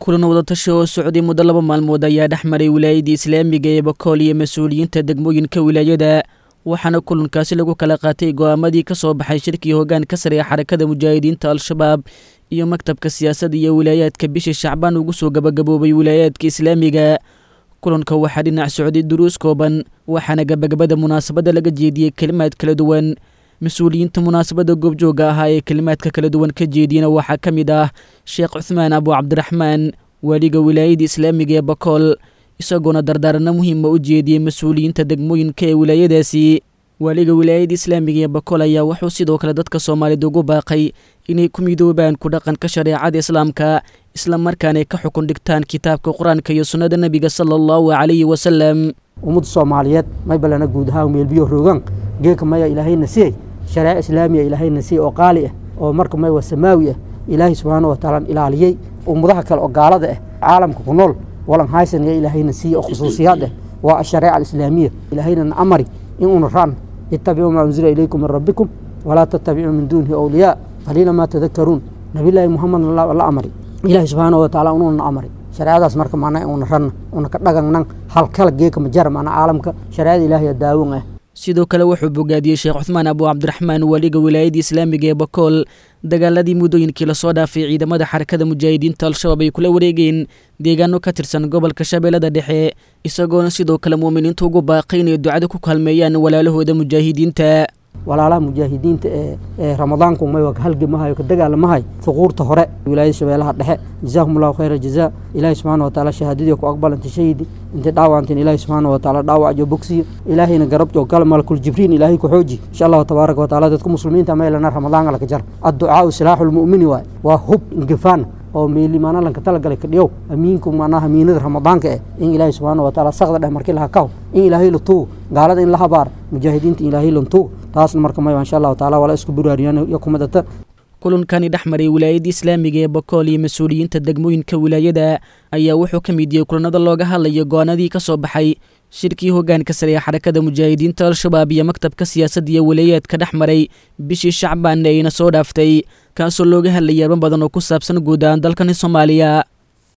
kulan wadatasho oo socday muddo 2 maalmood ayaa dhexmaray wilaayada islaamiga ee Bakool iyo mas'uuliyiinta degmooyinka wilaayada waxaana kulankaasi lagu kala qaatay go'aamadii ka soo baxay shirkii hoggaanka sare ee xarakada mujaahidiinta al-shabaab iyo maktabka siyaasadda iyo wilaayaadka bishii Shacbaan ugu soo gabagaboobay wilaayaadka islaamiga kulanka waxaa dhinac socday duruus kooban waxaana gabagabada munaasabada laga jeediyay kalimaad kala duwan مسؤولينta munaasabada goobjooga ah ee kalimaadka kala duwan ka jeediyana waxaa ka mid ah Sheekh Uthman Abu Abdurrahman waliga wilaayada islaamiga ee Bakool isagoo dardaarana muhiim u jeediyay mas'uuliyiinta degmooyinka ee wilaayadaasi waliga wilaayada islaamiga ee Bakool ayaa wuxuu sidoo kale dadka Soomaaliyeed ugu baaqay inay ku midoobaan ku dhaqanka shariicada islaamka isla markaana ay ka xukun dhigtaan kitaabka Quraanka iyo sunnada Nabiga sallallahu alayhi wa sallam ummad Soomaaliyeed may balana guud ahaan meel biyo roogan geeka maya ilaahayna siiyay شرائع إسلامية إلهي نسي وقالئة ومركم ما والسماوية إلهي سبحانه وتعالى إلهي ومضحك الأقالة عالم كنول ولم هايسن يا إلهي نسي وخصوصيات والشرائع الإسلامية إلهي أمري إن أنران اتبعوا ما أنزل إليكم من ربكم ولا تتبعوا من دونه أولياء قليلا ما تذكرون نبي الله محمد الله أمري إلهي سبحانه وتعالى أنون أمري شرائع داس مركم معنا أنران ونكدغن هل كل جيك مجرم أنا عالمك شرائع إلهي الداوون sidoo kale wuxuu bogaadiyay Sheekh Uthman Abu Abdurrahman waliga wilaayada islaamiga ee Bakool dagaaladii muddooyinkii la soo dhaafay ciidamada xarakada mujaahidiinta al-shabaab ay kula wareegeen deegaano ka tirsan gobolka Shabeellada Dhexe isagoo sidoo kale muuminiintu ugu baaqay inay ducada ku kalmeeyaan walaalahooda mujaahidiinta walaalaha mujaahidiinta ee ramadaanku may wak halgamahay ka dagaalamahay suquurta hore wilaayada Shabeellaha Dhexe jazakumullahu khayra jazaa ilaahi subhanahu wa ta'ala shahaadadii ku aqbalanti shaydi inta dhaawantin ilaahi subhanahu wa ta'ala dhaawac bogsi ilaahina garabto kala malakul jibriil ilaahi ku xooji insha Allah tabaaraka wa ta'ala dadku muslimiinta ma ilana ramadaan la ka jar addu'a silahul mu'mini wa hub ingifan oo meelimaana lanka talagalay ka dhiyow amiinku maanaha miinada ramadaanka in ilaahi subhanahu wa ta'ala saqda dhex markii laha kaw in ilaahi la tuu gaalada in la habaar mujaahidiinta ilaahi la tuu taasna marka ma insha Allah ta'ala wala isku buraariyaan iyo kumadata kulankani dhexmaray wilaayada islaamiga ee Bakool iyo mas'uuliyiinta degmooyinka wilaayada ayaa wuxuu ka mid yahay kulanada looga hadlayo go'aanadii ka soo baxay shirkii hoggaanka sare ee xarakada mujaahidiinta al-shabaab iyo maktabka siyaasadda iyo wilaayadka dhexmaray bishii Shacbaan ayna soo dhaaftay kaasoo looga hadlayay badan oo ku saabsan guud ahaan dalkan Soomaaliya